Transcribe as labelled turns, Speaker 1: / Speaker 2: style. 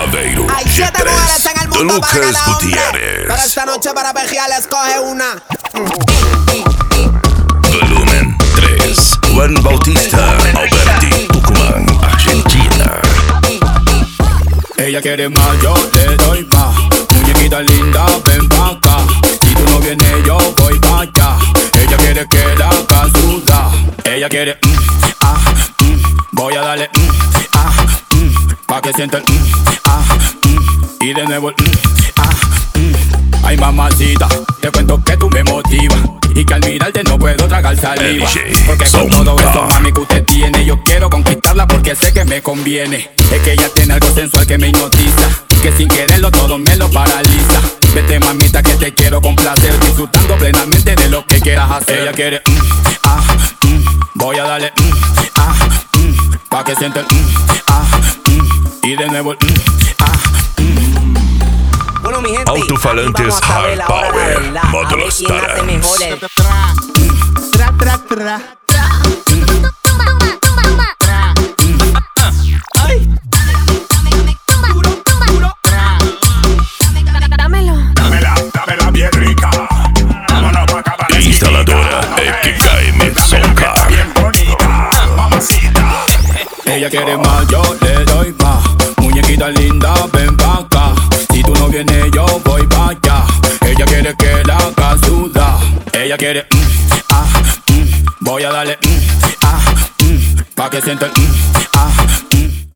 Speaker 1: Aveiro,
Speaker 2: Hay 7 mujeres en el
Speaker 1: G3,
Speaker 2: mundo para
Speaker 1: Lucas
Speaker 2: cada hombre,
Speaker 1: Gutiérrez.
Speaker 2: pero esta noche para pejear escoge una.
Speaker 1: Volumen 3, Juan Bautista Alberti, Tucumán, Argentina.
Speaker 3: Ella quiere más, yo le doy más. Muñequita linda, ven pa' acá. Si tú no vienes, yo voy pa' allá. Ella quiere que la haga sudar. Ella quiere, voy a darle, pa' que sienta el, y de nuevo el, Ay mamacita, te cuento que tú me motivas y que al mirarte no puedo tragar saliva. Porque con todo eso, mami, que usted tiene, yo quiero conquistarla porque sé que me conviene. Es que ella tiene algo sensual que me hipnotiza, que sin quererlo todo me lo paraliza. Vete mamita que te quiero complacer, disfrutando plenamente de lo que quieras hacer. Ella quiere, voy a darle, pa' que sienta el, y de nuevo el,
Speaker 2: Bueno, mi gente,
Speaker 1: Altofalantes
Speaker 2: aquí vamos a saber
Speaker 1: Hard
Speaker 2: ahora la
Speaker 1: Power,
Speaker 2: verdad, a
Speaker 1: módulo
Speaker 2: ver quién hace
Speaker 1: Starans.
Speaker 2: mejor el-
Speaker 3: Dámela bien rica. Vámonos pa' acá para la
Speaker 1: Instaladora Épica y Mitsonka.
Speaker 3: bien bonita, mamacita. Ella quiere más, yo le doy más. Muñequita linda, ven pa' acá. Si tú no vienes, yo voy pa' allá. Ella quiere que la haga sudar. Ella quiere, voy a darle, pa' que sienta el,